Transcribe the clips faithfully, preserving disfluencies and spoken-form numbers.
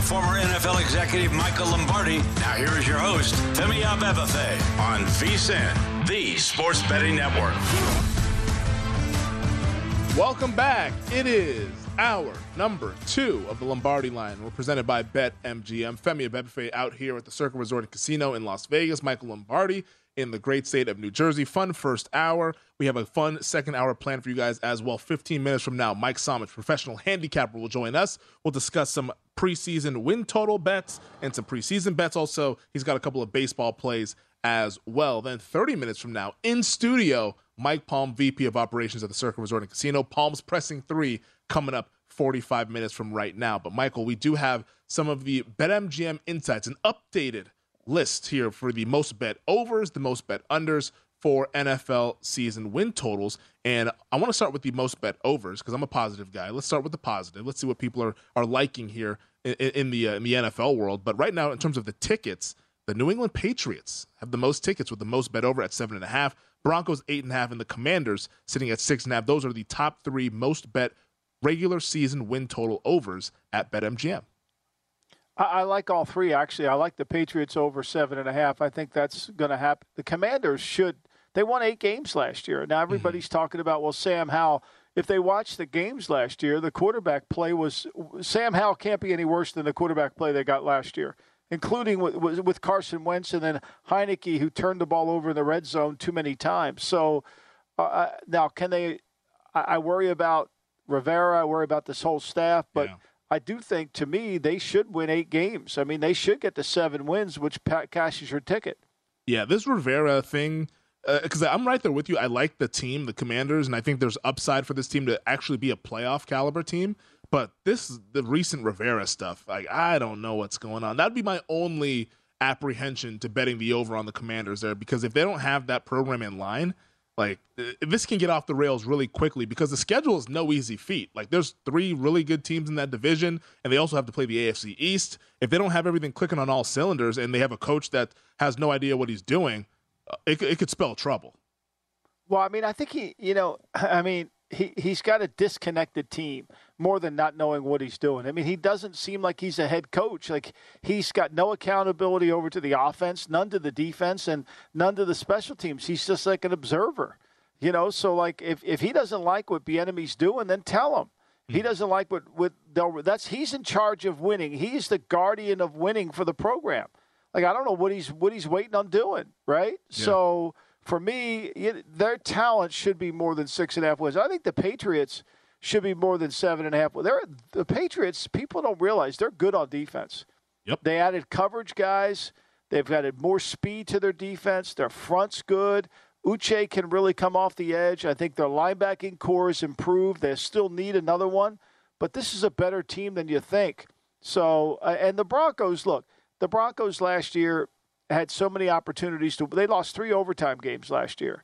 former N F L executive Michael Lombardi. Now here is your host, Femi Abebefe, on V S I N, the Sports Betting Network. Welcome back. It is hour number two of the Lombardi Line. We're presented by BetMGM. Femi Abebefe out here at the Circle Resort and Casino in Las Vegas. Michael Lombardi in the great state of New Jersey. Fun first hour. We have a fun second hour planned for you guys as well. fifteen minutes from now, Mike Somich, professional handicapper, will join us. We'll discuss some preseason win total bets and some preseason bets. Also, he's got a couple of baseball plays as well. Then thirty minutes from now, in studio, Mike Palm, V P of Operations at the Circle Resort and Casino. Palm's Pressing three coming up forty-five minutes from right now. But, Michael, we do have some of the BetMGM insights, an updated list here for the most bet overs, the most bet unders for N F L season win totals. And I want to start with the most bet overs because I'm a positive guy. Let's start with the positive. Let's see what people are, are liking here in, in, the, uh, in the N F L world. But right now, in terms of the tickets, the New England Patriots have the most tickets with the most bet over at seven and a half. Broncos eight and a half, and the Commanders sitting at six and a half. Those are the top three most bet regular season win total overs at BetMGM. I, I like all three, actually. I like the Patriots over seven and a half. I think that's going to happen. The Commanders should. They won eight games last year. Now everybody's mm-hmm. talking about, well, Sam Howell. If they watched the games last year, the quarterback play was Sam Howell can't be any worse than the quarterback play they got last year, including with, with Carson Wentz and then Heineke, who turned the ball over in the red zone too many times. So uh, now, can they? I, I worry about Rivera. I worry about this whole staff, but. Yeah. I do think, to me, they should win eight games. I mean, they should get the seven wins, which cashes your ticket. Yeah, this Rivera thing, because uh, I'm right there with you. I like the team, the Commanders, and I think there's upside for this team to actually be a playoff caliber team. But this, the recent Rivera stuff, like I don't know what's going on. That'd be my only apprehension to betting the over on the Commanders there, because if they don't have that program in line, like, this can get off the rails really quickly because the schedule is no easy feat. Like, there's three really good teams in that division, and they also have to play the A F C East. If they don't have everything clicking on all cylinders and they have a coach that has no idea what he's doing, it, it could spell trouble. Well, I mean, I think he, you know, I mean, he, he's got a disconnected team more than not knowing what he's doing. I mean, he doesn't seem like he's a head coach. Like, he's got no accountability over to the offense, none to the defense, and none to the special teams. He's just like an observer, you know? So, like, if, if he doesn't like what Bieniemy's doing, then tell him. He doesn't like what, what they'll, that's, he's in charge of winning. He's the guardian of winning for the program. Like, I don't know what he's, what he's waiting on doing, right? Yeah. So, for me, their talent should be more than six and a half wins. I think the Patriots should be more than seven and a half. They're, the Patriots, people don't realize they're good on defense. Yep. They added coverage guys. They've added more speed to their defense. Their front's good. Uche can really come off the edge. I think their linebacking core is improved. They still need another one, but this is a better team than you think. So, uh, and the Broncos, look, the Broncos last year had so many opportunities to. They lost three overtime games last year.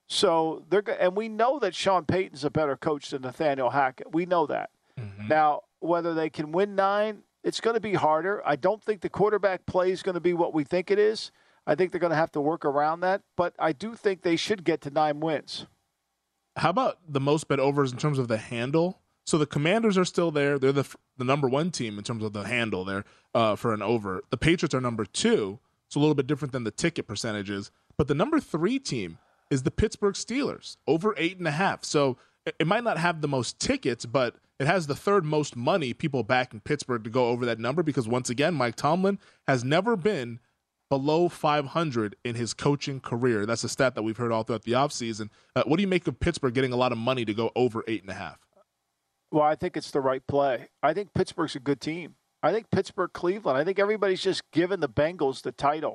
So they're and we know that Sean Payton's a better coach than Nathaniel Hackett. We know that. Mm-hmm. Now, whether they can win nine, it's going to be harder. I don't think the quarterback play is going to be what we think it is. I think they're going to have to work around that. But I do think they should get to nine wins. How about the most bet overs in terms of the handle? So the Commanders are still there. They're the the number one team in terms of the handle there uh, for an over. The Patriots are number two. It's a little bit different than the ticket percentages. But the number three team is the Pittsburgh Steelers, over eight and a half. So it might not have the most tickets, but it has the third most money people back in Pittsburgh to go over that number because, once again, Mike Tomlin has never been below five hundred in his coaching career. That's a stat that we've heard all throughout the offseason. Uh, what do you make of Pittsburgh getting a lot of money to go over eight and a half? Well, I think it's the right play. I think Pittsburgh's a good team. I think Pittsburgh, Cleveland. I think everybody's just giving the Bengals the title,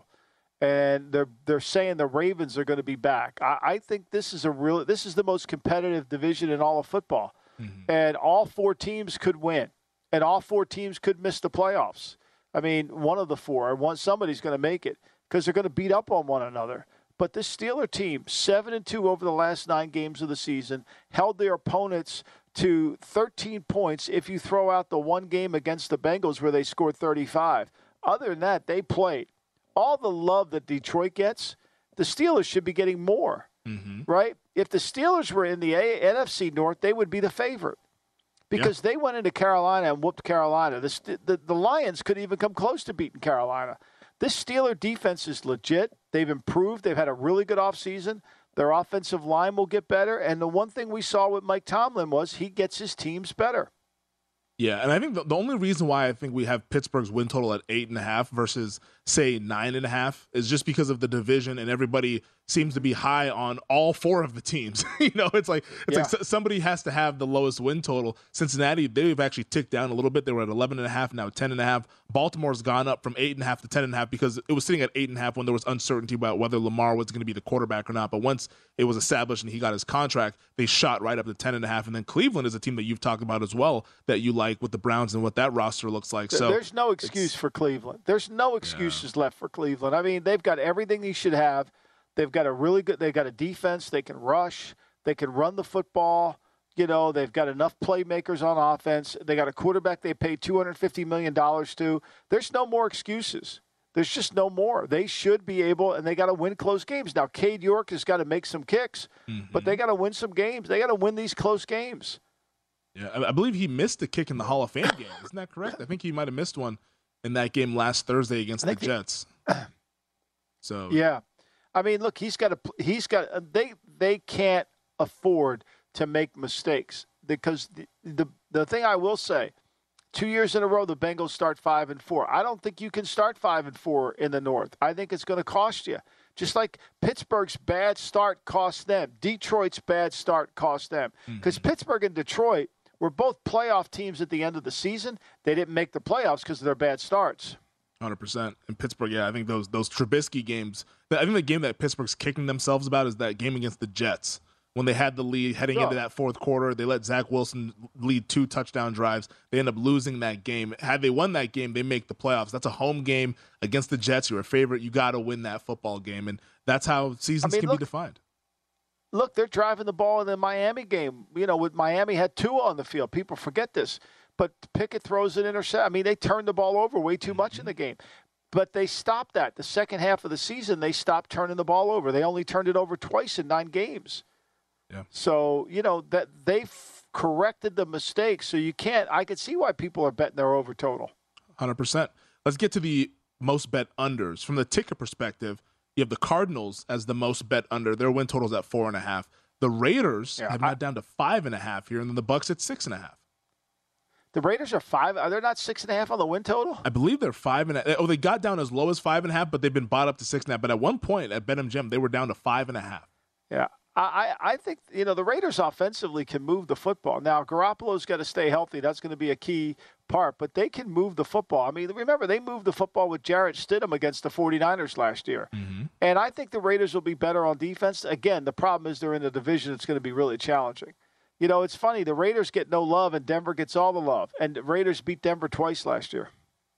and they're they're saying the Ravens are going to be back. I, I think this is a real. This is the most competitive division in all of football, mm-hmm. and all four teams could win, and all four teams could miss the playoffs. I mean, one of the four, one somebody's going to make it because they're going to beat up on one another. But this Steeler team, seven and two over the last nine games of the season, held their opponents to thirteen points if you throw out the one game against the Bengals where they scored thirty-five. Other than that, they played. All the love that Detroit gets, the Steelers should be getting more, mm-hmm. right? If the Steelers were in the A- N F C North, they would be the favorite. because yeah. they went into Carolina and whooped Carolina. The, the, the Lions couldn't even come close to beating Carolina. This Steeler defense is legit. They've improved. They've had a really good offseason. Their offensive line will get better. And the one thing we saw with Mike Tomlin was he gets his teams better. Yeah, and I think the, the only reason why I think we have Pittsburgh's win total at eight and a half versus, say, nine and a half is just because of the division, and everybody seems to be high on all four of the teams. you know, it's like it's yeah. like somebody has to have the lowest win total. Cincinnati, they've actually ticked down a little bit. They were at eleven and a half, now ten and a half. Baltimore's gone up from eight and a half to ten and a half because it was sitting at eight and a half when there was uncertainty about whether Lamar was going to be the quarterback or not. But once it was established and he got his contract, they shot right up to ten and a half. And then Cleveland is a team that you've talked about as well that you like with the Browns and what that roster looks like. So there's no excuse for Cleveland. There's no excuses yeah. left for Cleveland. I mean, they've got everything they should have. They've got a really good. They've got a defense. They can rush. They can run the football. You know, they've got enough playmakers on offense. They got a quarterback they paid two hundred fifty million dollars to. There's no more excuses. There's just no more. They should be able, and they got to win close games. Now, Cade York has got to make some kicks, mm-hmm. but they got to win some games. They got to win these close games. Yeah, I believe he missed a kick in the Hall of Fame game. Isn't that correct? I think he might have missed one in that game last Thursday against the Jets. The, so yeah. I mean, look, he's got to. He's got. They they can't afford to make mistakes because the, the the thing I will say, two years in a row, the Bengals start five and four. I don't think you can start five and four in the North. I think it's going to cost you. Just like Pittsburgh's bad start cost them, Detroit's bad start cost them. Because mm-hmm. Pittsburgh and Detroit were both playoff teams at the end of the season. They didn't make the playoffs because of their bad starts. one hundred percent. In Pittsburgh, yeah, I think those those Trubisky games, I think the game that Pittsburgh's kicking themselves about is that game against the Jets. When they had the lead heading oh. into that fourth quarter, they let Zach Wilson lead two touchdown drives. They end up losing that game. Had they won that game, they make the playoffs. That's a home game against the Jets. You're a favorite. You got to win that football game, and that's how seasons I mean, can look, be defined. Look, they're driving the ball in the Miami game. You know, with Miami had Tua on the field. People forget this. But Pickett throws an intercept. I mean, they turned the ball over way too much mm-hmm. in the game. But they stopped that. The second half of the season, they stopped turning the ball over. They only turned it over twice in nine games. Yeah. So, you know, that they've corrected the mistakes. So you can't – I could see why people are betting their over total. one hundred percent. Let's get to the most bet unders. From the ticket perspective, you have the Cardinals as the most bet under. Their win total is at four and a half. The Raiders yeah, have I, not down to five and a half here, and then the Bucs at six and a half. The Raiders are five. Are they not six and a half on the win total? I believe they're five and a half. Oh, they got down as low as five and a half, but they've been bought up to six and a half. But at one point at BetMGM, they were down to five and a half. Yeah. I, I think, you know, the Raiders offensively can move the football. Now, Garoppolo's got to stay healthy. That's going to be a key part. But they can move the football. I mean, remember, they moved the football with Jarrett Stidham against the 49ers last year. Mm-hmm. And I think the Raiders will be better on defense. Again, the problem is they're in a division that's going to be really challenging. You know, it's funny. The Raiders get no love, and Denver gets all the love. And the Raiders beat Denver twice last year.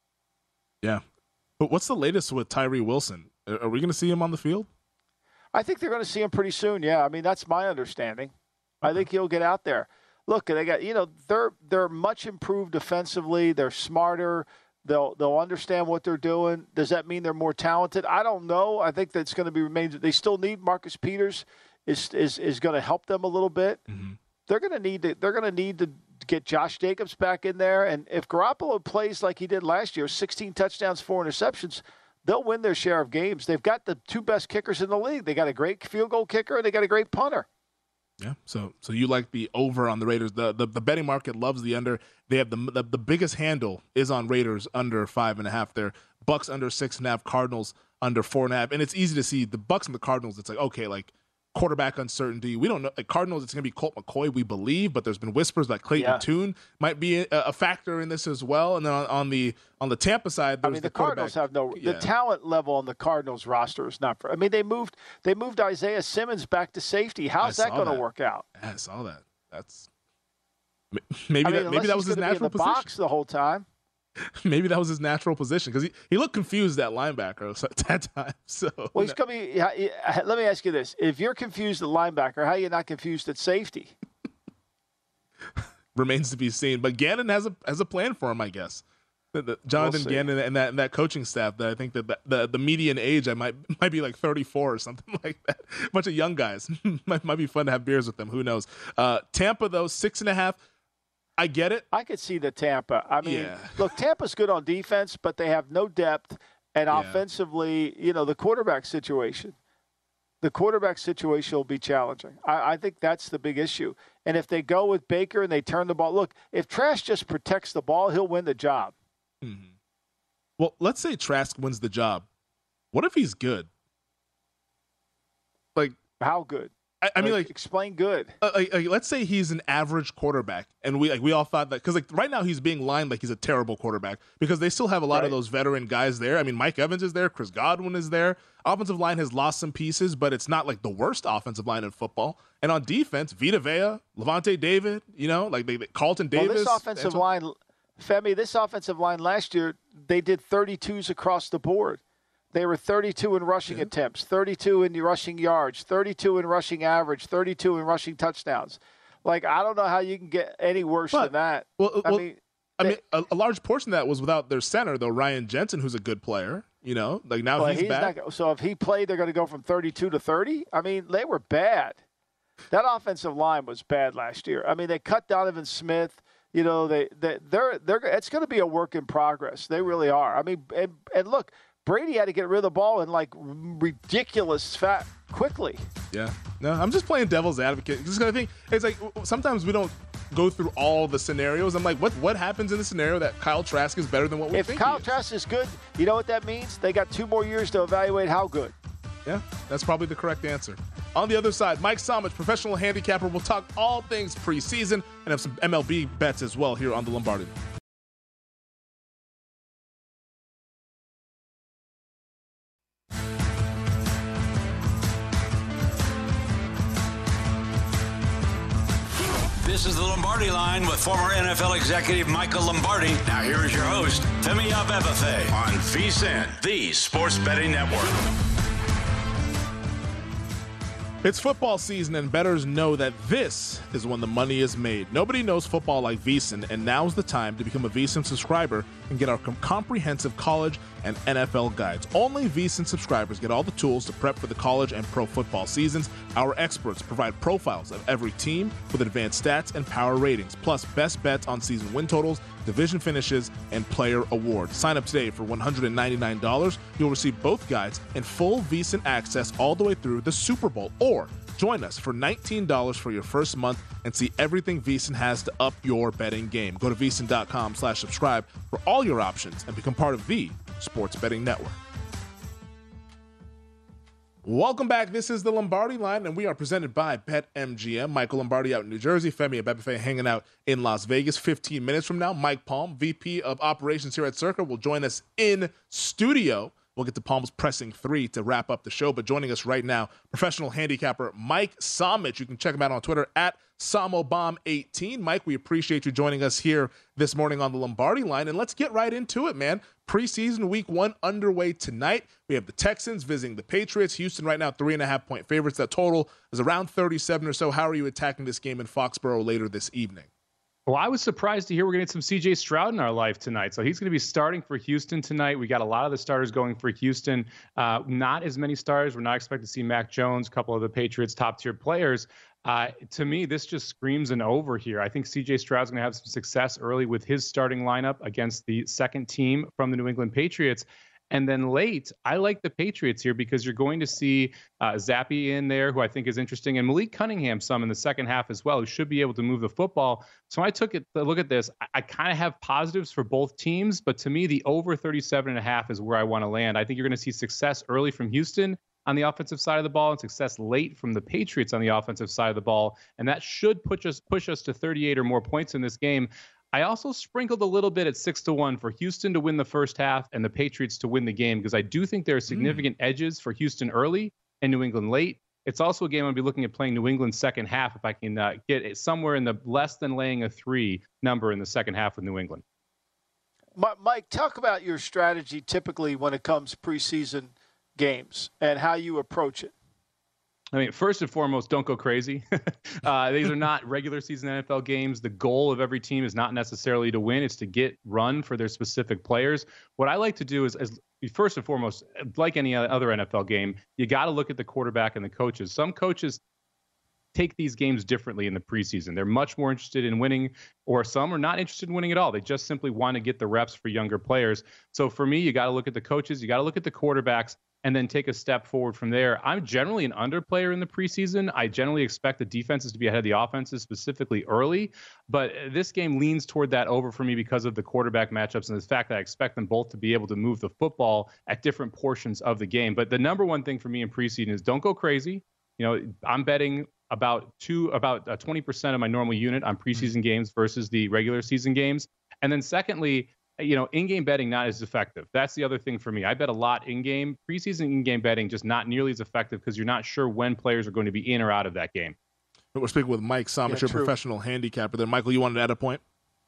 Yeah. But what's the latest with Tyree Wilson? Are we going to see him on the field? I think they're going to see him pretty soon. Yeah, I mean that's my understanding. I think he'll get out there. Look, they got you know they're they're much improved defensively. They're smarter. They'll they'll understand what they're doing. Does that mean they're more talented? I don't know. I think that's going to be remains. They still need Marcus Peters. Is is is going to help them a little bit. Mm-hmm. They're going to need to. They're going to need to get Josh Jacobs back in there. And if Garoppolo plays like he did last year, sixteen touchdowns, four interceptions. They'll win their share of games. They've got the two best kickers in the league. They got a great field goal kicker, and they got a great punter. Yeah, so so you like the over on the Raiders. The the, the betting market loves the under. They have the, the the biggest handle is on Raiders under five and a half there. Bucks under six and a half. Cardinals under four and a half. And it's easy to see the Bucks and the Cardinals. It's like, okay, like quarterback uncertainty. We don't know. Like Cardinals, it's going to be Colt McCoy, we believe, but there's been whispers that Clayton yeah. Tune might be a, a factor in this as well. And then on, on the on the Tampa side, there's I mean, the, the Cardinals have no yeah. the talent level on the Cardinals roster is not. For, I mean, they moved they moved Isaiah Simmons back to safety. How's that going to work out? I saw that. That's maybe I mean, that maybe that was his natural be in the position. Box the whole time. Maybe that was his natural position because he, he looked confused at linebacker at that time. So well, he's coming. Let me ask you this: if you're confused at linebacker, how are you not confused at safety? Remains to be seen. But Gannon has a has a plan for him, I guess. The, the, Jonathan we'll Gannon and that and that coaching staff. That I think that the, the the median age I might might be like thirty-four or something like that. A bunch of young guys. might might be fun to have beers with them. Who knows? Uh, Tampa though six and a half. I get it. I could see the Tampa. I mean, yeah. look, Tampa's good on defense, but they have no depth. And Yeah. offensively, you know, the quarterback situation. The quarterback situation will be challenging. I, I think that's the big issue. And if they go with Baker and they turn the ball, look, if Trask just protects the ball, he'll win the job. Mm-hmm. Well, let's say Trask wins the job. What if he's good? Like, how good? I, I mean, like, explain good. Uh, like, like, let's say he's an average quarterback, and we like we all thought that because like right now he's being lined like he's a terrible quarterback because they still have a lot right. of those veteran guys there. I mean, Mike Evans is there, Chris Godwin is there. Offensive line has lost some pieces, but it's not like the worst offensive line in football. And on defense, Vita Vea, Levante David, you know, like they, they Carlton Davis. Well, this offensive Antoine- line, Femi, this offensive line last year they did thirty-twos across the board. They were thirty-two in rushing yeah. attempts, thirty-two in rushing yards, thirty-two in rushing average, thirty-two in rushing touchdowns. Like, I don't know how you can get any worse but, than that. Well, I well, mean, I they, mean, a, a large portion of that was without their center, though. Ryan Jensen, who's a good player, you know, like now well, he's, he's back. Not, so if he played, they're going to go from thirty-two to thirty. I mean, they were bad. That offensive line was bad last year. I mean, they cut Donovan Smith. You know, they they they're they're. It's going to be a work in progress. They really are. I mean, and, and look. Brady had to get rid of the ball in like ridiculous fat quickly. Yeah. No, I'm just playing devil's advocate. Just kind of think it's like sometimes we don't go through all the scenarios. I'm like, what what happens in the scenario that Kyle Trask is better than what we if think? If Kyle he is? Trask is good, you know what that means? They got two more years to evaluate how good. Yeah, that's probably the correct answer. On the other side, Mike Somich, professional handicapper, will talk all things preseason and have some M L B bets as well here on the Lombardi. This is the Lombardi Line with former N F L executive Michael Lombardi. Now here is your host, Femi Abebefe, on VSiN, the Sports Betting Network. It's football season, and bettors know that this is when the money is made. Nobody knows football like VSiN, and now's the time to become a VSiN subscriber and get our com- comprehensive college and N F L guides. Only VSiN subscribers get all the tools to prep for the college and pro football seasons. Our experts provide profiles of every team with advanced stats and power ratings, plus best bets on season win totals, division finishes, and player awards. Sign up today for one hundred ninety-nine dollars. You'll receive both guides and full VSiN access all the way through the Super Bowl. Or join us for nineteen dollars for your first month and see everything VSiN has to up your betting game. Go to VSiN.com slash subscribe for all your options and become part of the Sports Betting Network. Welcome back. This is the Lombardi Line, and we are presented by BetMGM. Michael Lombardi out in New Jersey, Femi Abebefe hanging out in Las Vegas. fifteen minutes from now, Mike Palm, V P of Operations here at Circa, will join us in studio. We'll get to Palm's pressing three to wrap up the show, but joining us right now, professional handicapper Mike Somich. You can check him out on Twitter at Samobomb eighteen. Mike, we appreciate you joining us here this morning on the Lombardi Line, and let's get right into it, man. Preseason week one underway tonight. We have the Texans visiting the Patriots. Houston right now three and a half point favorites. That total is around thirty-seven or so. How are you attacking this game in Foxborough later this evening? Well, I was surprised to hear we're going to get some C J Stroud in our life tonight. So he's going to be starting for Houston tonight. We got a lot of the starters going for Houston. Uh, not as many starters. We're not expecting to see Mac Jones, a couple of the Patriots' top-tier players. Uh, to me, this just screams an over here. I think C J Stroud's going to have some success early with his starting lineup against the second team from the New England Patriots. And then late, I like the Patriots here because you're going to see uh, Zappe in there, who I think is interesting, and Malik Cunningham some in the second half as well, who should be able to move the football. So I took it a look at this. I, I kind of have positives for both teams, but to me, the over thirty-seven and a half is where I want to land. I think you're going to see success early from Houston on the offensive side of the ball and success late from the Patriots on the offensive side of the ball. And that should push us, push us to thirty-eight or more points in this game. I also sprinkled a little bit at six to one for Houston to win the first half and the Patriots to win the game because I do think there are significant mm. edges for Houston early and New England late. It's also a game I'll be looking at playing New England second half if I can uh, get it somewhere in the less than laying a three number in the second half with New England. Mike, talk about your strategy typically when it comes preseason games and how you approach it. I mean, first and foremost, don't go crazy. uh, these are not regular season N F L games. The goal of every team is not necessarily to win. It's to get run for their specific players. What I like to do is, is first and foremost, like any other N F L game, you got to look at the quarterback and the coaches. Some coaches take these games differently in the preseason. They're much more interested in winning, or some are not interested in winning at all. They just simply want to get the reps for younger players. So for me, you got to look at the coaches, you got to look at the quarterbacks, and then take a step forward from there. I'm generally an under player in the preseason. I generally expect the defenses to be ahead of the offenses, specifically early. But this game leans toward that over for me because of the quarterback matchups and the fact that I expect them both to be able to move the football at different portions of the game. But the number one thing for me in preseason is don't go crazy. You know, I'm betting about two, about uh, twenty percent of my normal unit on preseason games versus the regular season games. And then secondly, you know, in-game betting not as effective. That's the other thing for me. I bet a lot in-game. Preseason in-game betting just not nearly as effective because you're not sure when players are going to be in or out of that game. We're speaking with Mike Somich, your professional handicapper there. Michael, you wanted to add a point?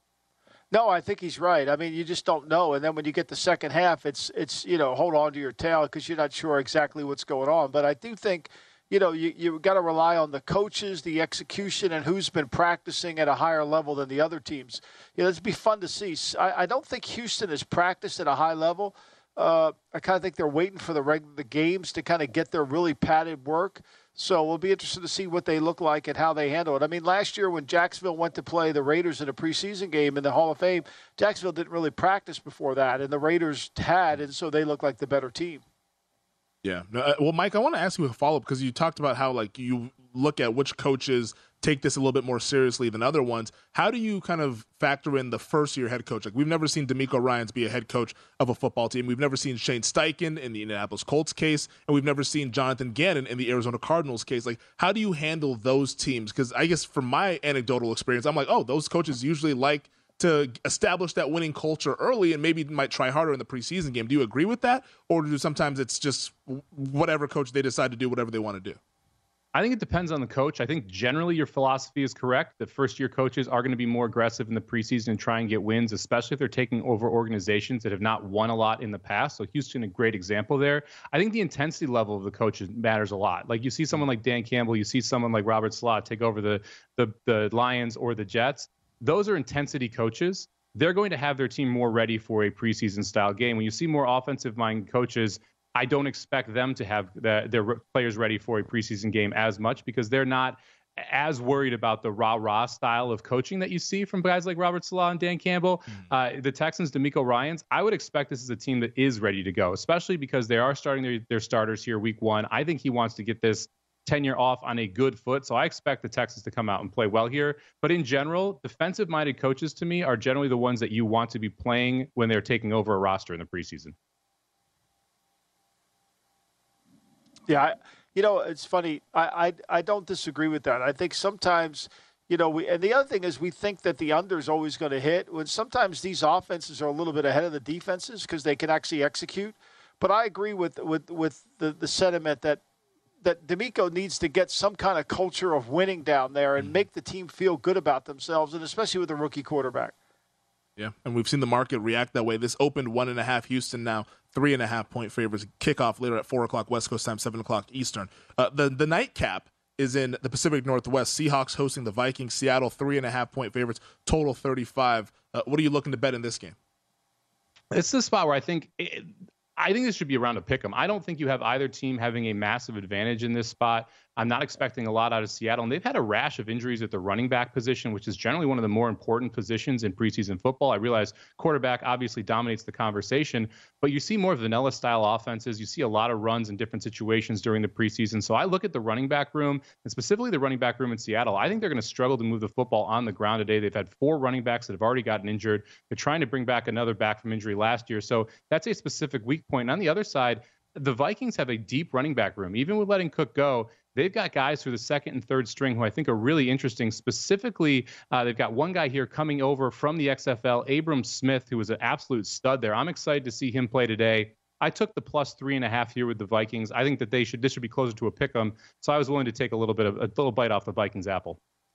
No, I think he's right. I mean, you just don't know. And then when you get the second half, it's, it's you know, hold on to your tail because you're not sure exactly what's going on. But I do think – you know, you, you've got to rely on the coaches, the execution, and who's been practicing at a higher level than the other teams. You know, it'd be fun to see. I, I don't think Houston has practiced at a high level. Uh, I kind of think they're waiting for the reg- the games to kind of get their really padded work. So we'll be interested to see what they look like and how they handle it. I mean, last year when Jacksonville went to play the Raiders in a preseason game in the Hall of Fame, Jacksonville didn't really practice before that, and the Raiders had, and so they looked like the better team. Yeah. No, well, Mike, I want to ask you a follow-up because you talked about how, like, you look at which coaches take this a little bit more seriously than other ones. How do you kind of factor in the first-year head coach? Like, we've never seen DeMeco Ryans be a head coach of a football team. We've never seen Shane Steichen in the Indianapolis Colts case, and we've never seen Jonathan Gannon in the Arizona Cardinals case. Like, how do you handle those teams? Because I guess from my anecdotal experience, I'm like, oh, those coaches usually like to establish that winning culture early and maybe might try harder in the preseason game. Do you agree with that? Or do sometimes it's just whatever coach they decide to do whatever they want to do? I think it depends on the coach. I think generally your philosophy is correct. The first-year coaches are going to be more aggressive in the preseason and try and get wins, especially if they're taking over organizations that have not won a lot in the past. So Houston, a great example there. I think the intensity level of the coaches matters a lot. Like you see someone like Dan Campbell, you see someone like Robert Saleh take over the the, the Lions or the Jets. Those are intensity coaches. They're going to have their team more ready for a preseason style game. When you see more offensive-minded coaches, I don't expect them to have the, their players ready for a preseason game as much because they're not as worried about the rah-rah style of coaching that you see from guys like Robert Saleh and Dan Campbell. Mm-hmm. Uh, the Texans, DeMeco Ryans, I would expect this is a team that is ready to go, especially because they are starting their, their starters here week one. I think he wants to get this tenure off on a good foot. So I expect the Texans to come out and play well here. But in general, defensive-minded coaches to me are generally the ones that you want to be playing when they're taking over a roster in the preseason. Yeah, I, you know, it's funny. I, I I don't disagree with that. I think sometimes, you know, we and the other thing is we think that the under is always going to hit when sometimes these offenses are a little bit ahead of the defenses because they can actually execute. But I agree with with with the, the sentiment that that DeMeco needs to get some kind of culture of winning down there and make the team feel good about themselves, and especially with a rookie quarterback. Yeah, and we've seen the market react that way. This opened one and a half. Houston now three and a half point favorites. Kickoff later at four o'clock West Coast time, seven o'clock Eastern. Uh, the the nightcap is in the Pacific Northwest. Seahawks hosting the Vikings. Seattle three and a half point favorites. Total thirty-five. Uh, what are you looking to bet in this game? It's the spot where I think. It, I think this should be around a pick 'em. I don't think you have either team having a massive advantage in this spot. I'm not expecting a lot out of Seattle, and they've had a rash of injuries at the running back position, which is generally one of the more important positions in preseason football. I realize quarterback obviously dominates the conversation, but you see more vanilla-style offenses. You see a lot of runs in different situations during the preseason. So I look at the running back room, and specifically the running back room in Seattle. I think they're going to struggle to move the football on the ground today. They've had four running backs that have already gotten injured. They're trying to bring back another back from injury last year. So that's a specific weak point. And on the other side, the Vikings have a deep running back room. Even with letting Cook go, they've got guys through the second and third string who I think are really interesting. Specifically, uh, they've got one guy here coming over from the X F L, Abram Smith, who was an absolute stud there. I'm excited to see him play today. I took the plus three and a half here with the Vikings. I think that they should this should be closer to a pick 'em. So I was willing to take a little bit of a little bite off the Vikings apple.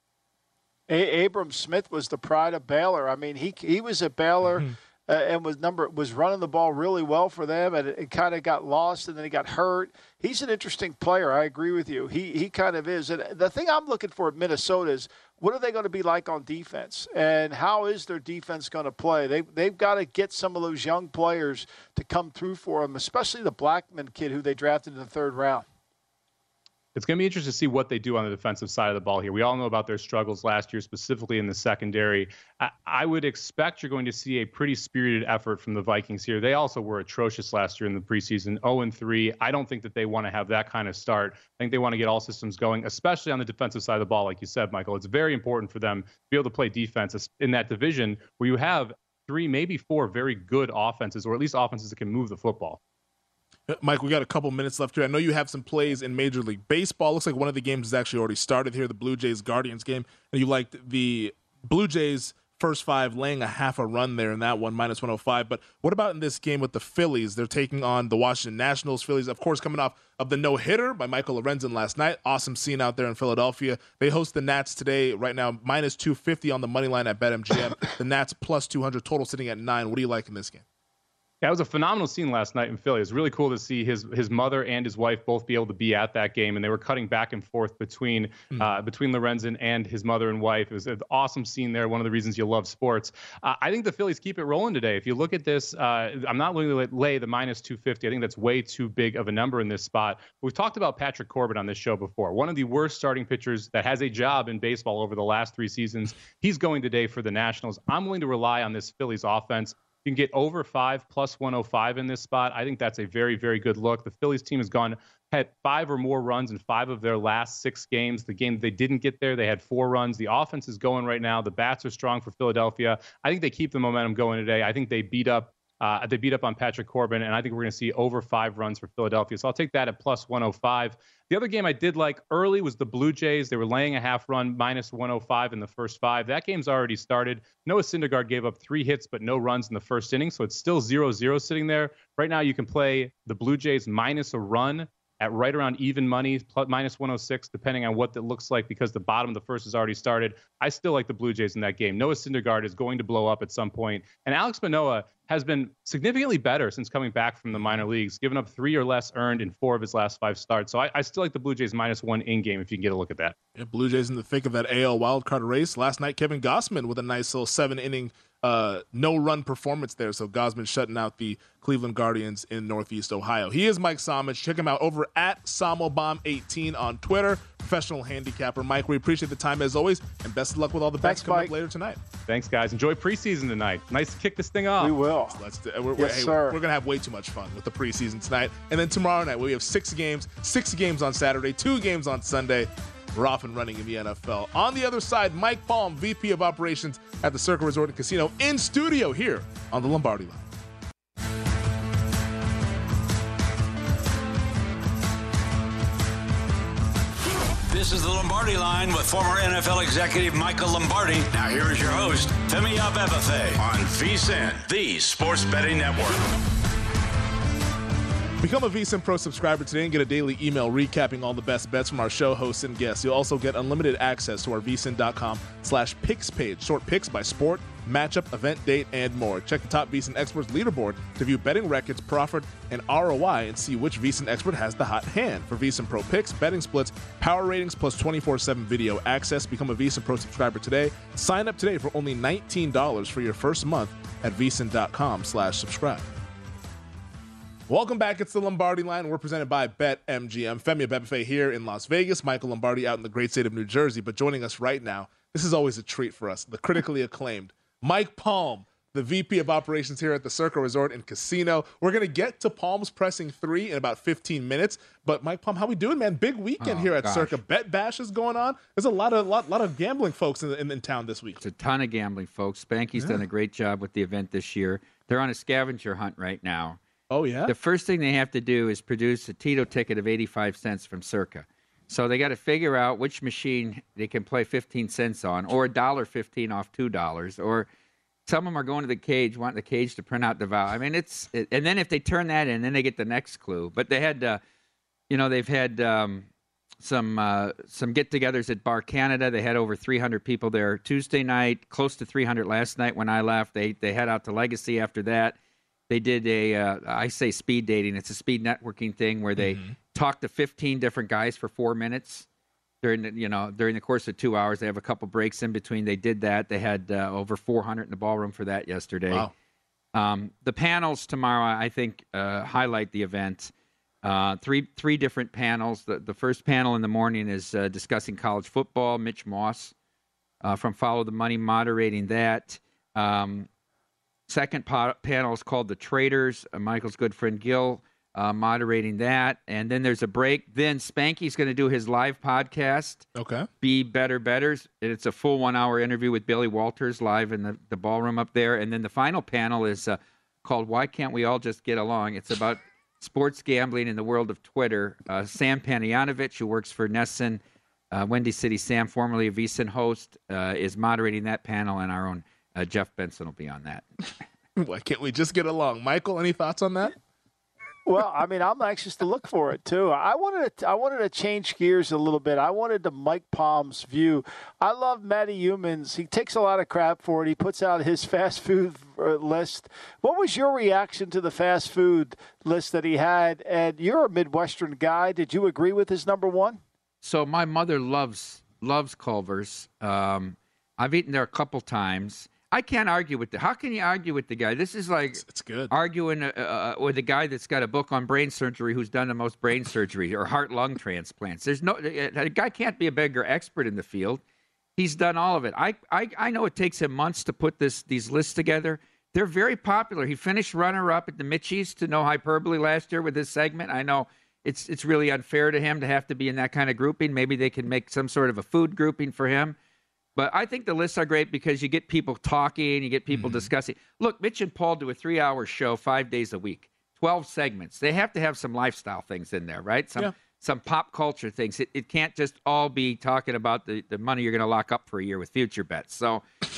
A- Abram Smith was the pride of Baylor. I mean, he he was at Baylor. Mm-hmm. Uh, and was number was running the ball really well for them, and it, it kind of got lost, and then he got hurt. He's an interesting player. I agree with you. He he kind of is. And the thing I'm looking for at Minnesota is what are they going to be like on defense, and how is their defense going to play? They they've got to get some of those young players to come through for them, especially the Blackman kid who they drafted in the third round. it's going to be interesting to see what they do on the defensive side of the ball here. We all know about their struggles last year, specifically in the secondary. I, I would expect you're going to see a pretty spirited effort from the Vikings here. They also were atrocious last year in the preseason, oh and three. I don't think that they want to have that kind of start. I think they want to get all systems going, especially on the defensive side of the ball. Like you said, Michael, it's very important for them to be able to play defense in that division where you have three, maybe four very good offenses, or at least offenses that can move the football. Mike, we got a couple minutes left here. I know you have some plays in Major League Baseball. Looks like one of the games has actually already started here, the Blue Jays Guardians game. And you liked the Blue Jays first five laying a half a run there in that one, minus one oh five. But what about in this game with the Phillies? They're taking on the Washington Nationals. Phillies, of course, coming off of the no-hitter by Michael Lorenzen last night. Awesome scene out there in Philadelphia. They host the Nats today, right now, minus two fifty on the money line at BetMGM. The Nats plus two hundred, total sitting at nine. What do you like in this game? Yeah, it was a phenomenal scene last night in Philly. It was really cool to see his his mother and his wife both be able to be at that game, and they were cutting back and forth between mm. uh, between Lorenzen and his mother and wife. It was an awesome scene there. One of the reasons you love sports. Uh, I think the Phillies keep it rolling today. If you look at this, uh, I'm not willing to lay the minus two fifty. I think that's way too big of a number in this spot. We've talked about Patrick Corbin on this show before. One of the worst starting pitchers that has a job in baseball over the last three seasons. He's going today for the Nationals. I'm willing to rely on this Phillies offense. You can get over five plus one oh five in this spot. I think that's a very, very good look. The Phillies team has gone, had five or more runs in five of their last six games. The game they didn't get there, they had four runs. The offense is going right now. The bats are strong for Philadelphia. I think they keep the momentum going today. I think they beat up Uh, they beat up on Patrick Corbin, and I think we're going to see over five runs for Philadelphia. So I'll take that at plus one oh five. The other game I did like early was the Blue Jays. They were laying a half run, minus one oh five in the first five. That game's already started. Noah Syndergaard gave up three hits, but no runs in the first inning, so it's still zero zero sitting there. Right now you can play the Blue Jays minus a run at right around even money, plus minus one oh six, depending on what that looks like, because the bottom of the first has already started. I still like the Blue Jays in that game. Noah Syndergaard is going to blow up at some point. And Alex Manoah has been significantly better since coming back from the minor leagues, giving up three or less earned in four of his last five starts. So I, I still like the Blue Jays minus one in game if you can get a look at that. Yeah, Blue Jays in the thick of that A L wildcard race. Last night, Kevin Gausman with a nice little seven-inning uh, no-run performance there. So Gausman shutting out the Cleveland Guardians in Northeast Ohio. He is Mike Somich. Check him out over at Samobomb eighteen on Twitter. Professional handicapper. Mike, we appreciate the time as always, and best of luck with all the bets coming up later tonight. Thanks, guys. Enjoy preseason tonight. Nice to kick this thing off. We will. Let's do, we're, yes, we're, hey, sir. We're going to have way too much fun with the preseason tonight. And then tomorrow night, we have six games, six games on Saturday, two games on Sunday. We're off and running in the N F L. On the other side, Mike Palm, V P of Operations at the Circa Resort and Casino, in studio here on the Lombardi Line. This is the Lombardi Line with former N F L executive Michael Lombardi. Now here is your host, Femi Abebefe, on VSiN, the Sports Betting Network. Become a VSiN Pro subscriber today and get a daily email recapping all the best bets from our show hosts and guests. You'll also get unlimited access to our vsin.com slash picks page. Short picks by sport, matchup, event date, and more. Check the top VSiN experts leaderboard to view betting records, profit, and R O I and see which VSiN expert has the hot hand. For VSiN Pro picks, betting splits, power ratings, plus twenty-four seven video access. Become a VSiN Pro subscriber today. Sign up today for only nineteen dollars for your first month at vsin.com slash subscribe. Welcome back. It's the Lombardi Line. We're presented by BetMGM. Femi Abebefe here in Las Vegas. Michael Lombardi out in the great state of New Jersey. But joining us right now, this is always a treat for us, the critically acclaimed Mike Palm, the V P of Operations here at the Circa Resort and Casino. We're going to get to Palm's Pressing three in about fifteen minutes. But Mike Palm, how we doing, man? Big weekend oh, here at gosh. Circa. Bet Bash is going on. There's a lot of lot, lot of gambling folks in, in, in town this week. It's a ton of gambling folks. Spanky's yeah. done a great job with the event this year. They're on a scavenger hunt right now. Oh, yeah? The first thing they have to do is produce a Tito ticket of eighty-five cents from Circa. So they got to figure out which machine they can play fifteen cents on, or one dollar fifteen off two dollars, or some of them are going to the cage, wanting the cage to print out the vowel. I mean, it's it, and then if they turn that in, then they get the next clue. But they had, uh, you know, they've had um, some uh, some get-togethers at Bar Canada. They had over three hundred people there Tuesday night, close to three hundred last night when I left. They they head out to Legacy after that. They did a, uh, I say speed dating. It's a speed networking thing where they mm-hmm. talk to fifteen different guys for four minutes during the, you know, during the course of two hours. They have a couple breaks in between. They did that. They had uh, over four hundred in the ballroom for that yesterday. Wow. Um, the panels tomorrow, I think, uh, highlight the event. Uh, three three different panels. The the first panel in the morning is uh, discussing college football. Mitch Moss uh, from Follow the Money moderating that. Um, second po- panel is called The Traders. Uh, Michael's good friend Gil uh, moderating that. And then there's a break. Then Spanky's going to do his live podcast. Okay. Be Better Betters. And it's a full one-hour interview with Billy Walters live in the, the ballroom up there. And then the final panel is uh, called Why Can't We All Just Get Along? It's about sports gambling in the world of Twitter. Uh, Sam Panayotovich, who works for Nesson, uh, Windy City Sam, formerly a VSiN host, uh, is moderating that panel, and our own uh, Jeff Benson will be on that. Why can't we just get along? Michael, any thoughts on that? Well, I mean, I'm anxious to look for it too. I wanted to, I wanted to change gears a little bit. I wanted the Mike Palm's view. I love Matty Humans. He takes a lot of crap for it. He puts out his fast food list. What was your reaction to the fast food list that he had? And you're a Midwestern guy. Did you agree with his number one? So my mother loves loves Culver's. Um, I've eaten there a couple times. I can't argue with the. How can you argue with the guy? This is like It's, it's good. arguing uh, uh, with a guy that's got a book on brain surgery, who's done the most brain surgery or heart lung transplants. There's no a guy can't be a bigger expert in the field. He's done all of it. I I, I know it takes him months to put this these lists together. They're very popular. He finished runner up at the Mitchies, to no hyperbole, last year with this segment. I know it's it's really unfair to him to have to be in that kind of grouping. Maybe they can make some sort of a food grouping for him. But I think the lists are great because you get people talking, you get people mm-hmm. discussing. Look, Mitch and Paul do a three-hour show five days a week, twelve segments. They have to have some lifestyle things in there, right? Some yeah. some pop culture things. It, it can't just all be talking about the, the money you're going to lock up for a year with future bets. So uh,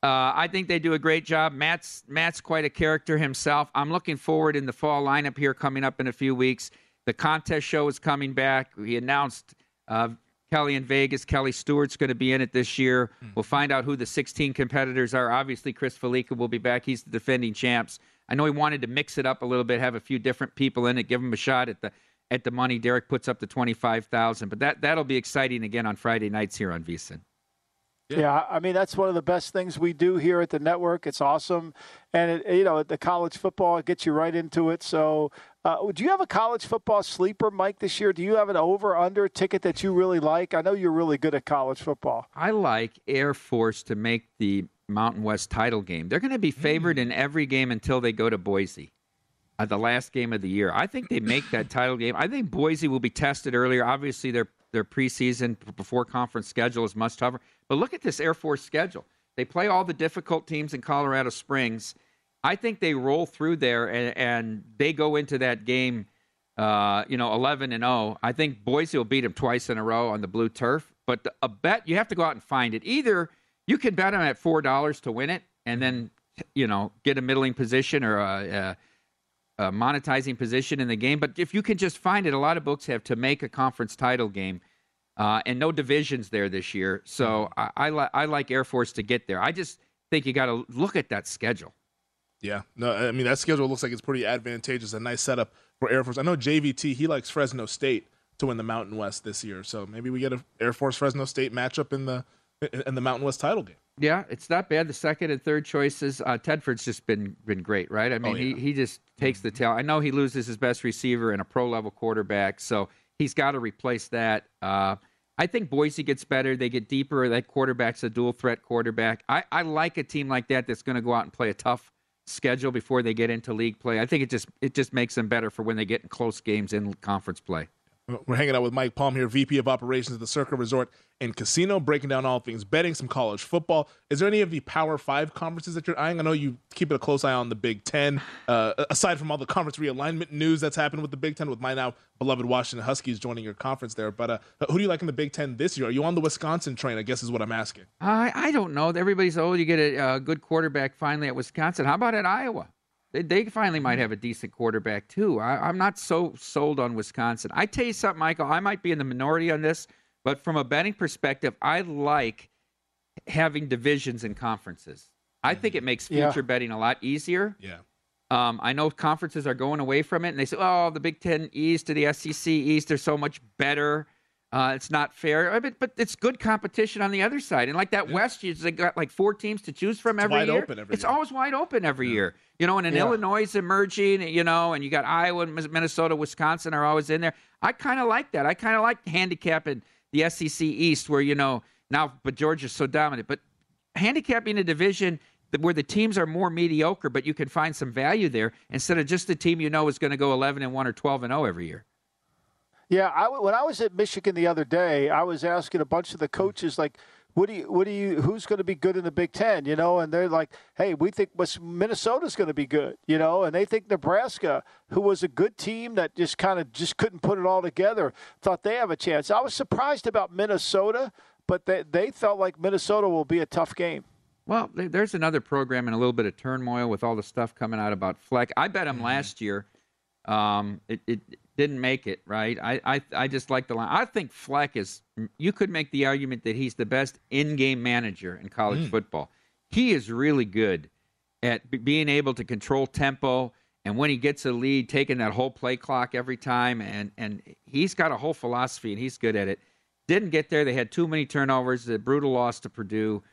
I think they do a great job. Matt's Matt's quite a character himself. I'm looking forward in the fall lineup here coming up in a few weeks. The contest show is coming back. We announced uh, Kelly in Vegas. Kelly Stewart's going to be in it this year. Mm-hmm. We'll find out who the sixteen competitors are. Obviously, Chris Felica will be back. He's the defending champs. I know he wanted to mix it up a little bit, have a few different people in it, give him a shot at the at the money. Derek puts up to twenty-five thousand dollars. But that, that'll be exciting again on Friday nights here on VSiN. Yeah. yeah, I mean, that's one of the best things we do here at the network. It's awesome. And, it, you know, the college football, it gets you right into it. So uh, do you have a college football sleeper, Mike, this year? Do you have an over-under ticket that you really like? I know you're really good at college football. I like Air Force to make the Mountain West title game. They're going to be favored mm. in every game until they go to Boise. Uh, the last game of the year. I think they make that title game. I think Boise will be tested earlier. Obviously, their their preseason before conference schedule is much tougher. But look at this Air Force schedule. They play all the difficult teams in Colorado Springs. I think they roll through there and, and they go into that game, uh, you know, eleven and oh. I think Boise will beat them twice in a row on the blue turf. But a bet, you have to go out and find it. Either you can bet them at four dollars to win it and then, you know, get a middling position or a, a Uh, monetizing position in the game. But if you can just find it, a lot of books have to make a conference title game uh, and no divisions there this year. So I, I, li- I like Air Force to get there. I just think you got to look at that schedule. Yeah, no, I mean, that schedule looks like it's pretty advantageous. A nice setup for Air Force. I know J V T, he likes Fresno State to win the Mountain West this year. So maybe we get an Air Force Fresno State matchup in the in the Mountain West title game. Yeah, it's not bad. The second and third choices, uh, Tedford's just been been great, right? I mean, oh, yeah. he he just takes the tail. I know he loses his best receiver and a pro level quarterback, so he's got to replace that. Uh, I think Boise gets better. They get deeper. That quarterback's a dual threat quarterback. I, I like a team like that that's going to go out and play a tough schedule before they get into league play. I think it just it just makes them better for when they get in close games in conference play. We're hanging out with Mike Palm here, V P of Operations at the Circa Resort and Casino, breaking down all things betting, some college football. Is there any of the Power Five conferences that you're eyeing? I know you keep a close eye on the Big Ten, uh, aside from all the conference realignment news that's happened with the Big Ten, with my now beloved Washington Huskies joining your conference there. But uh, who do you like in the Big Ten this year? Are you on the Wisconsin train, I guess is what I'm asking? I, I don't know. Everybody's, oh, you get a, a good quarterback finally at Wisconsin. How about at Iowa? They, they finally might have a decent quarterback, too. I, I'm not so sold on Wisconsin. I tell you something, Michael, I might be in the minority on this, but from a betting perspective, I like having divisions and conferences. I think it makes future yeah. betting a lot easier. Yeah. Um, I know conferences are going away from it, and they say, oh, the Big Ten East to the S E C East, they're so much better. Uh, it's not fair, but, but it's good competition on the other side. And like that yeah. West, you got like four teams to choose from it's every wide year. Open every it's year. always wide open every yeah. year. You know, and in yeah. Illinois is emerging, you know, and you got Iowa, Minnesota, Wisconsin are always in there. I kind of like that. I kind of like handicapping the S E C East where, you know, now, but Georgia's so dominant. But handicapping a division where the teams are more mediocre, but you can find some value there instead of just the team you know is going to go eleven and one or twelve and oh every year. Yeah, I, when I was at Michigan the other day, I was asking a bunch of the coaches, like, what do you, what do you, who's going to be good in the Big Ten, you know? And they're like, hey, we think Minnesota's going to be good, you know? And they think Nebraska, who was a good team that just kind of just couldn't put it all together, thought they have a chance. I was surprised about Minnesota, but they, they felt like Minnesota will be a tough game. Well, there's another program in a little bit of turmoil with all the stuff coming out about Fleck. I bet him mm-hmm. last year. Um, it, it didn't make it, right? I, I I just like the line. I think Fleck is, you could make the argument that he's the best in-game manager in college mm. football. He is really good at b- being able to control tempo, and when he gets a lead, taking that whole play clock every time, and, and he's got a whole philosophy, and he's good at it. Didn't get there. They had too many turnovers, a brutal loss to Purdue.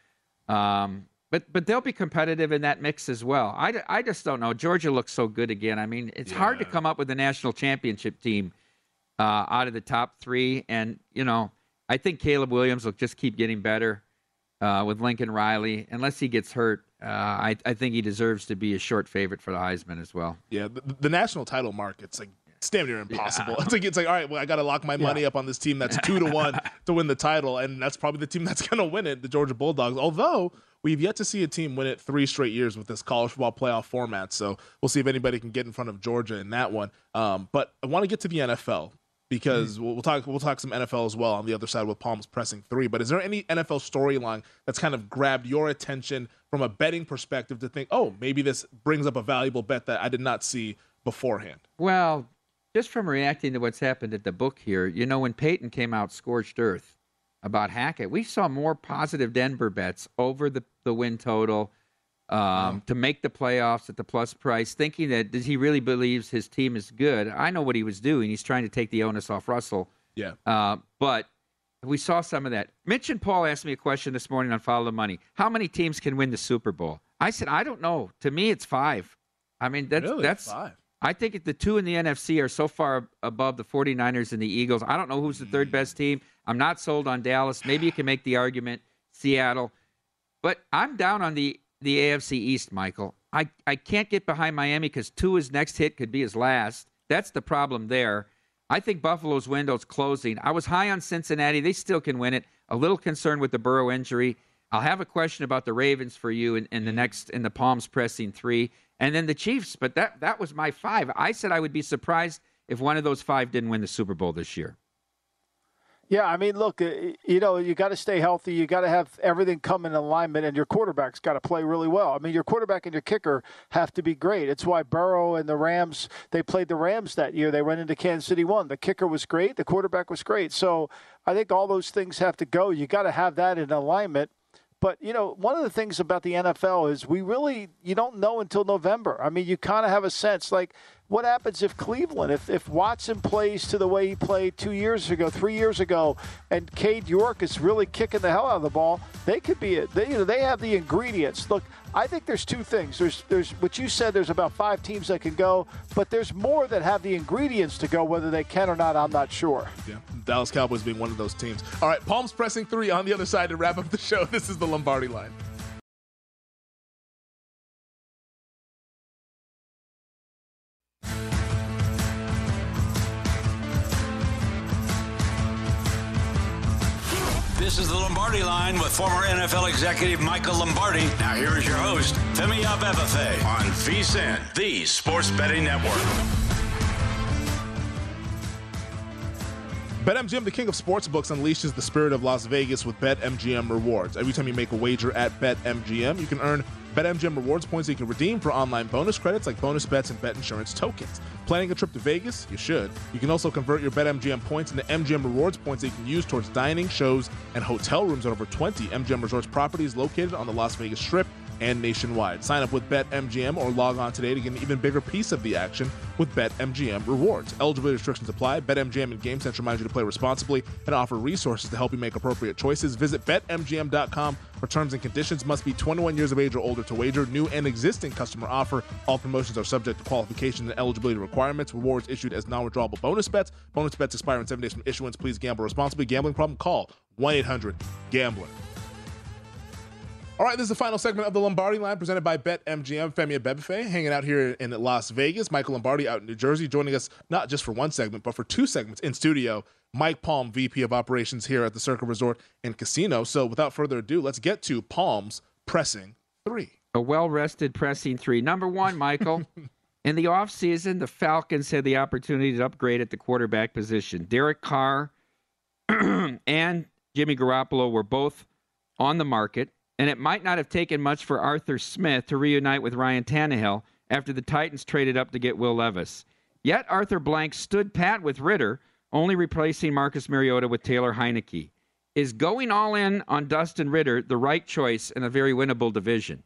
Um, But but they'll be competitive in that mix as well. I, I just don't know. Georgia looks so good again. I mean, it's yeah. hard to come up with a national championship team uh, out of the top three. And, you know, I think Caleb Williams will just keep getting better uh, with Lincoln Riley. Unless he gets hurt, uh, I, I think he deserves to be a short favorite for the Heisman as well. Yeah, the, the national title market's like it's damn near impossible. Yeah. It's like, it's like, all right, well, I got to lock my money yeah. up on this team that's two to one to win the title. And that's probably the team that's going to win it, the Georgia Bulldogs. Although we've yet to see a team win it three straight years with this college football playoff format. So we'll see if anybody can get in front of Georgia in that one. Um, but I want to get to the N F L because mm. we'll, we'll talk we'll talk some N F L as well on the other side with Palms pressing three. But is there any N F L storyline that's kind of grabbed your attention from a betting perspective to think, oh, maybe this brings up a valuable bet that I did not see beforehand? Well, just from reacting to what's happened at the book here, you know, when Peyton came out scorched earth about Hackett, we saw more positive Denver bets over the, the win total um, wow. to make the playoffs at the plus price, thinking that he really believes his team is good. I know what he was doing. He's trying to take the onus off Russell. Yeah. Uh, but we saw some of that. Mitch and Paul asked me a question this morning on Follow the Money. How many teams can win the Super Bowl? I said, I don't know. To me, it's five. I mean, that's really? that's five. I think the two in the N F C are so far above the 49ers and the Eagles. I don't know who's the third best team. I'm not sold on Dallas. Maybe you can make the argument, Seattle. But I'm down on the, the A F C East, Michael. I, I can't get behind Miami because two his next hit could be his last. That's the problem there. I think Buffalo's window's closing. I was high on Cincinnati. They still can win it. A little concerned with the Burrow injury. I'll have a question about the Ravens for you in, in the next in the Palms pressing three. And then the Chiefs, but that that was my five. I said I would be surprised if one of those five didn't win the Super Bowl this year. Yeah, I mean, look, you know, you got to stay healthy. You got to have everything come in alignment, and your quarterback's got to play really well. I mean, your quarterback and your kicker have to be great. It's why Burrow and the Rams, they played the Rams that year. They went into Kansas City, won. The kicker was great. The quarterback was great. So I think all those things have to go. You got to have that in alignment. But, you know, one of the things about the N F L is we really, you don't know until November. I mean, you kind of have a sense, like, what happens if Cleveland, if, if Watson plays to the way he played two years ago, three years ago, and Cade York is really kicking the hell out of the ball, they could be, they, you know, they have the ingredients. Look, I think there's two things. There's, there's what you said, there's about five teams that can go, but there's more that have the ingredients to go. Whether they can or not, I'm not sure. Yeah, Dallas Cowboys being one of those teams. All right, Palms pressing three on the other side to wrap up the show. This is the Lombardi Line. This is the Lombardi Line with former N F L executive Michael Lombardi. Now here is your host, Femi Abebefe, on VSiN, the Sports Betting Network. BetMGM, the king of sportsbooks, unleashes the spirit of Las Vegas with BetMGM rewards. Every time you make a wager at BetMGM, you can earn BetMGM rewards points that you can redeem for online bonus credits like bonus bets and bet insurance tokens. Planning a trip to Vegas? You should. You can also convert your BetMGM points into M G M rewards points that you can use towards dining, shows, and hotel rooms at over twenty M G M Resorts properties located on the Las Vegas Strip. and nationwide. Sign up with BetMGM or log on today to get an even bigger piece of the action with BetMGM Rewards. Eligibility restrictions apply. BetMGM and GameSense remind you to play responsibly and offer resources to help you make appropriate choices. Visit Bet M G M dot com for terms and conditions. Must be twenty-one years of age or older to wager. New and existing customer offer. All promotions are subject to qualification and eligibility requirements. Rewards issued as non-withdrawable bonus bets. Bonus bets expire in seven days from issuance. Please gamble responsibly. Gambling problem? Call one eight hundred gambler. All right, this is the final segment of the Lombardi Line presented by BetMGM. Femi Abebefe hanging out here in Las Vegas. Michael Lombardi out in New Jersey, joining us not just for one segment, but for two segments in studio. Mike Palm, V P of Operations here at the Circa Resort and Casino. So without further ado, let's get to Palm's Pressing Three. A well-rested Pressing Three. Number one, Michael, in the offseason, the Falcons had the opportunity to upgrade at the quarterback position. Derek Carr and Jimmy Garoppolo were both on the market, and it might not have taken much for Arthur Smith to reunite with Ryan Tannehill after the Titans traded up to get Will Levis. Yet Arthur Blank stood pat with Ritter, only replacing Marcus Mariota with Taylor Heineke. Is going all in on Dustin Ritter the right choice in a very winnable division?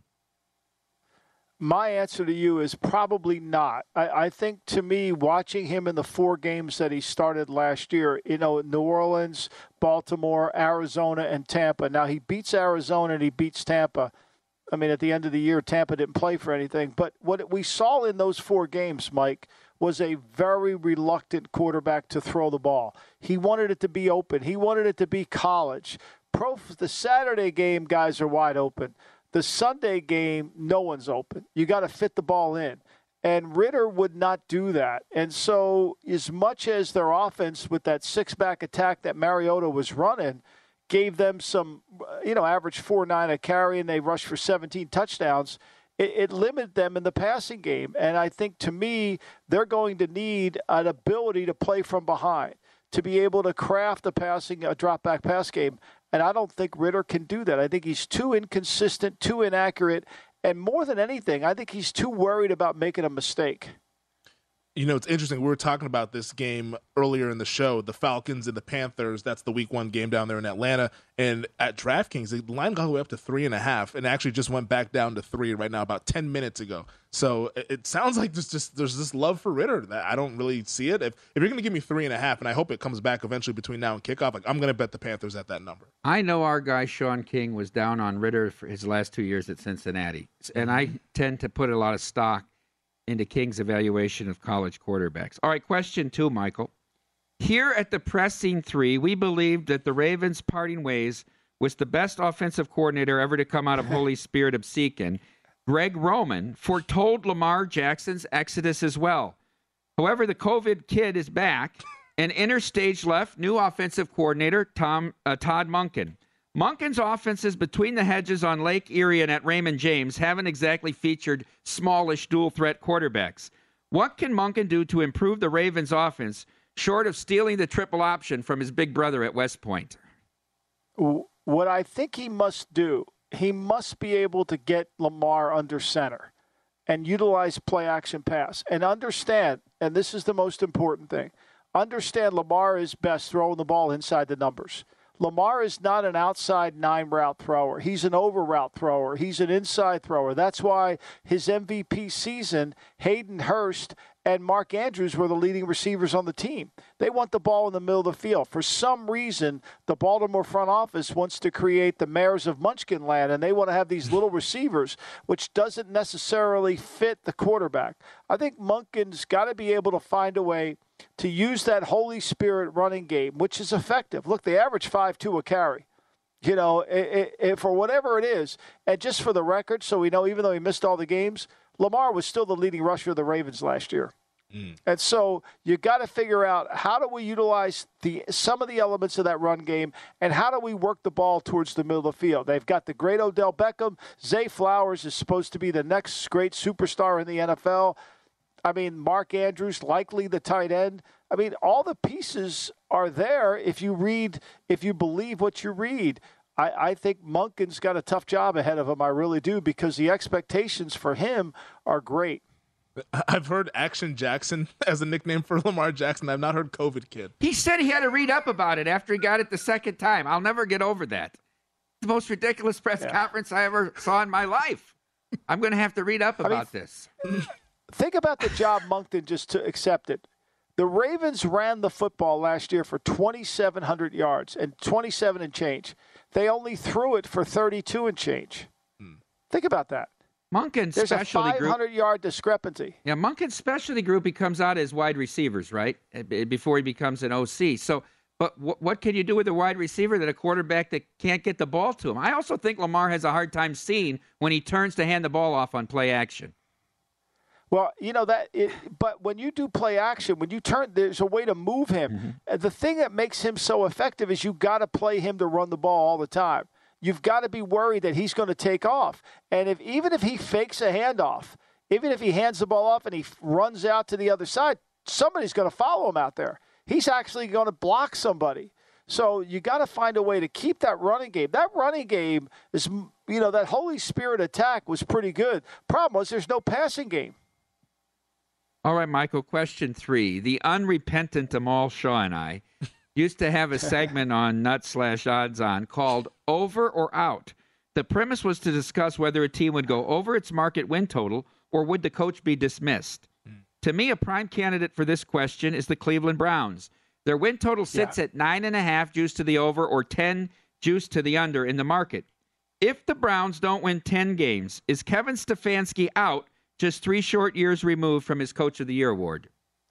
My answer to you is probably not. I, I think, to me, watching him in the four games that he started last year, you know, New Orleans, Baltimore, Arizona, and Tampa. Now, he beats Arizona and he beats Tampa. I mean, at the end of the year, Tampa didn't play for anything. But what we saw in those four games, Mike, was a very reluctant quarterback to throw the ball. He wanted it to be open. He wanted it to be college. Pro, the Saturday game, guys are wide open. The Sunday game, no one's open. You got to fit the ball in. And Ritter would not do that. And so as much as their offense with that six-back attack that Mariota was running gave them some, you know, average four nine a carry, and they rushed for seventeen touchdowns, it, it limited them in the passing game. And I think, to me, they're going to need an ability to play from behind, to be able to craft a passing, a drop-back pass game. And I don't think Ritter can do that. I think he's too inconsistent, too inaccurate, and more than anything, I think he's too worried about making a mistake. You know, it's interesting. We were talking about this game earlier in the show, the Falcons and the Panthers. That's the week one game down there in Atlanta. And at DraftKings, the line got all the way up to three and a half and actually just went back down to three right now about ten minutes ago. So it, it sounds like there's just there's this love for Ritter that I don't really see it. If, if you're going to give me three and a half, and I hope it comes back eventually between now and kickoff, like I'm going to bet the Panthers at that number. I know our guy Sean King was down on Ritter for his last two years at Cincinnati. And I tend to put a lot of stock into King's evaluation of college quarterbacks. All right, question two, Michael. Here at the Pressing Three, we believed that the Ravens parting ways was the best offensive coordinator ever to come out of Holy Spirit Absecon. Greg Roman foretold Lamar Jackson's exodus as well. However, the COVID kid is back, and interstage left new offensive coordinator Tom uh, Todd Monken. Monken's offenses between the hedges on Lake Erie and at Raymond James haven't exactly featured smallish dual-threat quarterbacks. What can Monken do to improve the Ravens' offense, short of stealing the triple option from his big brother at West Point? What I think he must do, he must be able to get Lamar under center and utilize play-action pass. And understand, and this is the most important thing, understand Lamar is best throwing the ball inside the numbers. Lamar is not an outside nine route thrower. He's an over route thrower. He's an inside thrower. That's why his M V P season, Hayden Hurst and Mark Andrews were the leading receivers on the team. They want the ball in the middle of the field. For some reason, the Baltimore front office wants to create the mayors of Munchkin Land, and they want to have these little receivers, which doesn't necessarily fit the quarterback. I think Munkin's got to be able to find a way to use that Holy Spirit running game, which is effective. Look, they average five two a carry. You know, it, it, for whatever it is, and just for the record, so we know even though he missed all the games, Lamar was still the leading rusher of the Ravens last year. Mm. And so you got to figure out, how do we utilize the some of the elements of that run game, and how do we work the ball towards the middle of the field? They've got the great Odell Beckham. Zay Flowers is supposed to be the next great superstar in the N F L. I mean, Mark Andrews, likely the tight end. I mean, all the pieces are there if you read, if you believe what you read. I, I think Monken's got a tough job ahead of him. I really do, because the expectations for him are great. I've heard Action Jackson as a nickname for Lamar Jackson. I've not heard COVID Kid. He said he had to read up about it after he got it the second time. I'll never get over that. The most ridiculous press yeah. conference I ever saw in my life. I'm going to have to read up about I mean, this. Think about the job Moncton just to accept it. The Ravens ran the football last year for twenty-seven hundred yards and twenty-seven and change. They only threw it for thirty-two and change. Hmm. Think about that. Monken's There's specialty a five hundred group, yard discrepancy. Yeah, Monken's specialty group, he comes out as wide receivers, right? Before he becomes an O C. So, but w- what can you do with a wide receiver that a quarterback that can't get the ball to him? I also think Lamar has a hard time seeing when he turns to hand the ball off on play action. Well, you know that, it, but when you do play action, when you turn, there's a way to move him. Mm-hmm. The thing that makes him so effective is you got to play him to run the ball all the time. You've got to be worried that he's going to take off. And if even if he fakes a handoff, even if he hands the ball off and he runs out to the other side, somebody's going to follow him out there. He's actually going to block somebody. So you got to find a way to keep that running game. That running game is, you know, that Holy Spirit attack was pretty good. Problem was there's no passing game. All right, Michael, question three. The unrepentant Amal Shaw and I used to have a segment on Nut slash Odds On called Over or Out. The premise was to discuss whether a team would go over its market win total or would the coach be dismissed. Mm. To me, a prime candidate for this question is the Cleveland Browns. Their win total sits yeah. at nine and a half juice to the over or ten juice to the under in the market. If the Browns don't win ten games, is Kevin Stefanski out just three short years removed from his Coach of the Year award?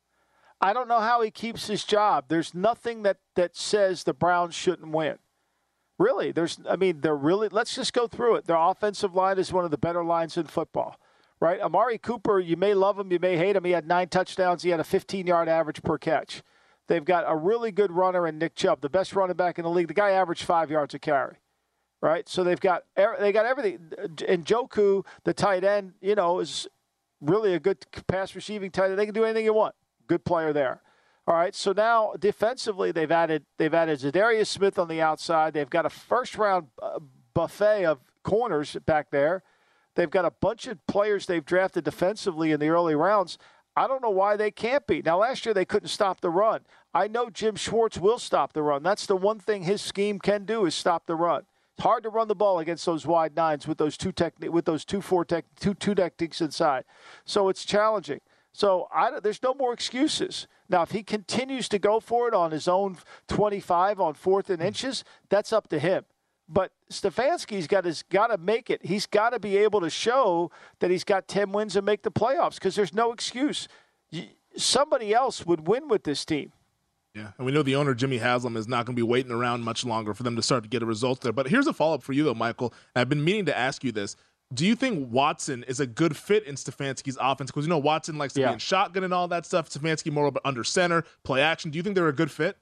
I don't know how he keeps his job. There's nothing that, that says the Browns shouldn't win. Really, there's. I mean, they're really. Let's just go through it. Their offensive line is one of the better lines in football, right? Amari Cooper, you may love him, you may hate him. He had nine touchdowns. He had a fifteen-yard average per catch. They've got a really good runner in Nick Chubb, the best running back in the league. The guy averaged five yards a carry, right? So they've got they got everything. And Njoku, the tight end, you know, is really a good pass receiving tight end. They can do anything you want. Good player there. All right, so now defensively they've added they've added Zadarius Smith on the outside. They've got a first-round uh, buffet of corners back there. They've got a bunch of players they've drafted defensively in the early rounds. I don't know why they can't be. Now, last year they couldn't stop the run. I know Jim Schwartz will stop the run. That's the one thing his scheme can do is stop the run. It's hard to run the ball against those wide nines with those two techni- with those two four tech two two techniques inside. So it's challenging. So I, there's no more excuses. Now, if he continues to go for it on his own twenty-five on fourth and inches, that's up to him. But Stefanski's got his got to make it. He's got to be able to show that he's got ten wins and make the playoffs because there's no excuse. Somebody else would win with this team. Yeah, and we know the owner, Jimmy Haslam, is not going to be waiting around much longer for them to start to get a result there. But here's a follow-up for you, though, Michael. I've been meaning to ask you this. Do you think Watson is a good fit in Stefanski's offense? Because, you know, Watson likes to yeah. be in shotgun and all that stuff. Stefanski more of under center, play action. Do you think they're a good fit?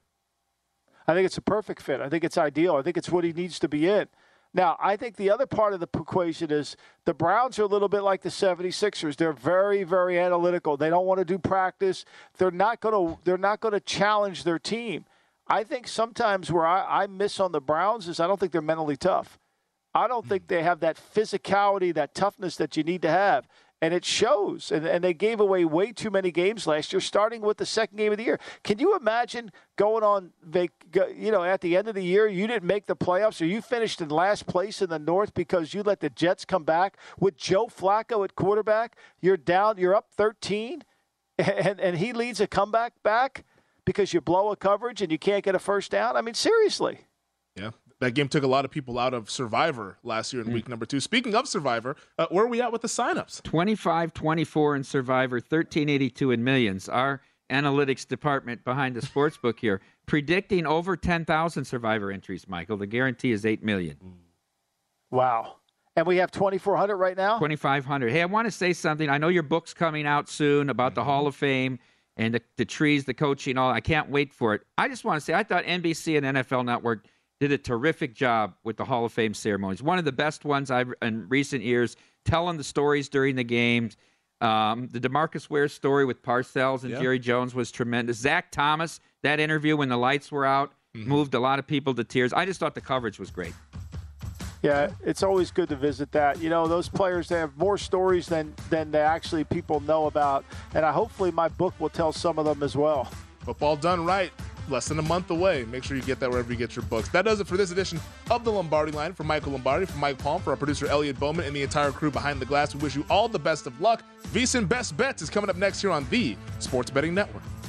I think it's a perfect fit. I think it's ideal. I think it's what he needs to be in. Now, I think the other part of the equation is the Browns are a little bit like the seventy-sixers. They're very, very analytical. They don't want to do practice. They're not going to they're not going to challenge their team. I think sometimes where I, I miss on the Browns is I don't think they're mentally tough. I don't think they have that physicality, that toughness that you need to have. And it shows. And, and they gave away way too many games last year, starting with the second game of the year. Can you imagine going on, you know, at the end of the year, you didn't make the playoffs or you finished in last place in the North because you let the Jets come back with Joe Flacco at quarterback? You're down, you're up thirteen, and, and he leads a comeback back because you blow a coverage and you can't get a first down? I mean, seriously. Yeah. That game took a lot of people out of Survivor last year in mm. week number two. Speaking of Survivor, uh, where are we at with the signups? twenty-five twenty-four in Survivor, thirteen eighty-two in Millions. Our analytics department behind the sportsbook here predicting over ten thousand Survivor entries, Michael. The guarantee is eight million. Wow. And we have twenty-four hundred right now? twenty-five hundred. Hey, I want to say something. I know your book's coming out soon about the Hall of Fame and the, the trees, the coaching, all. I can't wait for it. I just want to say I thought N B C and N F L Network did a terrific job with the Hall of Fame ceremonies. One of the best ones I've in recent years, telling the stories during the games. Um, the DeMarcus Ware story with Parcells and yeah. Jerry Jones was tremendous. Zach Thomas, that interview when the lights were out, mm-hmm. moved a lot of people to tears. I just thought the coverage was great. Yeah, it's always good to visit that. You know, those players, they have more stories than, than they actually people know about. And I hopefully my book will tell some of them as well. Football done right. less than a month away. Make sure you get that wherever you get your books. That does it for this edition of the Lombardi Line. For Michael Lombardi, for Mike Palm, for our producer Elliot Bowman, and the entire crew behind the glass, we wish you all the best of luck. VSiN Best Bets is coming up next here on the Sports Betting Network.